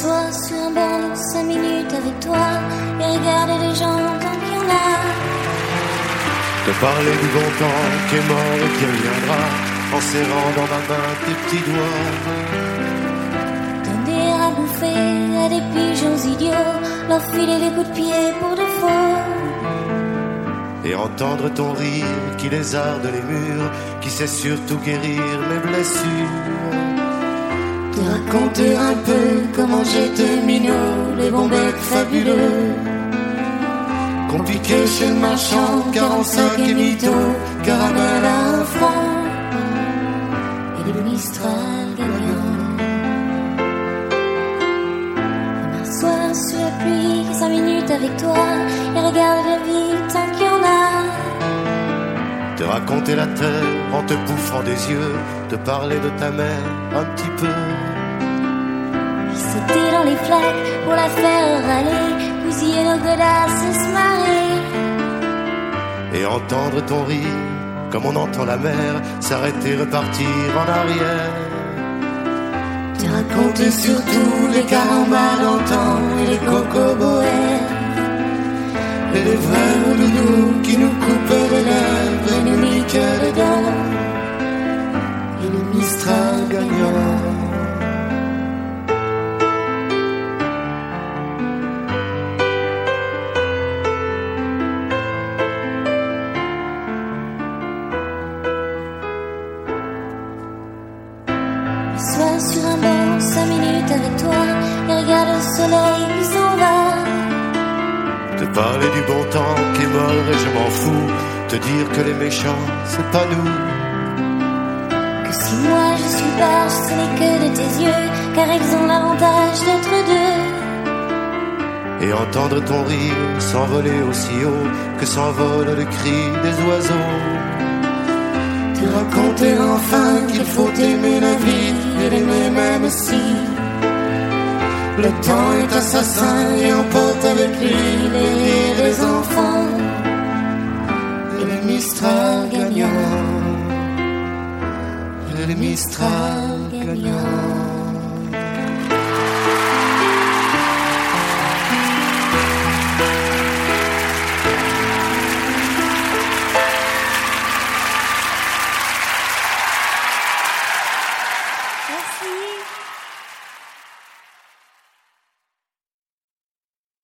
m'assois sur un banc 5 minutes avec toi et regarder les gens tant qu'il y en a. Te parler du bon temps qui est mort et qui reviendra, en serrant dans ma main tes petits doigts. Donner à bouffer à des pigeons idiots, leur filer les coups de pied pour de faux. Et entendre ton rire qui lézarde les murs, qui sait surtout guérir mes blessures. Te raconter un peu comment j'étais minot, les bons becs fabuleux qu'on piquait chez le marchand, 45 et mytho, caramel à 1 franc et des Mistral gagnants. Je m'assois sur la pluie 5 minutes avec toi et regarde la vie tant qu'il y en a. Te raconter la terre en te bouffant des yeux, te parler de ta mère un petit peu. Sauter dans les flaques pour la faire râler, bousiller nos godasses et se marrer. Et entendre ton rire comme on entend la mer s'arrêter, repartir en arrière. Te raconter surtout les carambas d'antan et les cocoboères et les vrais doudous qui nous coupaient les lèvres et nous niquaient les dents. Et le Mistral gagnant. Sur un banc 5 minutes avec toi et regarde le soleil qui s'en va. Te parler du bon temps qui est mort et je m'en fous, te dire que les méchants c'est pas nous. Que si moi je suis barge ce n'est que de tes yeux, car ils ont l'avantage d'être deux. Et entendre ton rire s'envoler aussi haut que s'envole le cri des oiseaux. Te raconter enfin qu'il faut aimer la vie et l'aimer même si le temps est assassin et emporte avec lui les rires des enfants. Et le Mistral gagnant. Et le Mistral gagnant.